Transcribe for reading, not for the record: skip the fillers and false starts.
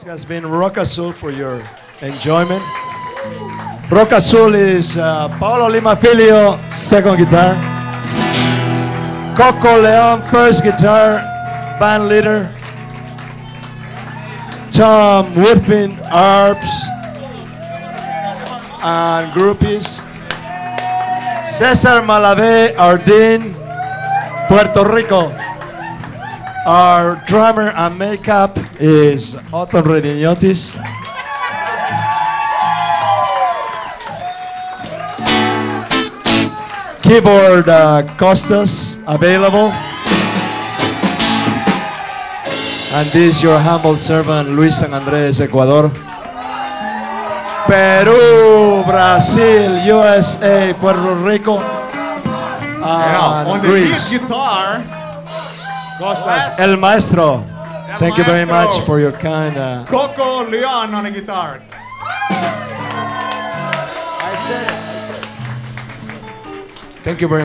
This has been Rock Azul for your enjoyment. Rock Azul is Paolo Lima Filio, second guitar. Coco Leon, first guitar, band leader. Tom Whitpin, harps and groupies. Cesar Malave, our dean, Puerto Rico. Our drummer and makeup is Otton Rediniotis. Keyboard Costas available. And this is your humble servant Luis San Andres, Ecuador. Peru, Brazil, USA, Puerto Rico, On the lead Greece. guitar, Costas, El Maestro. Thank you very much for your kind. Coco Leon on the guitar. Thank you very much.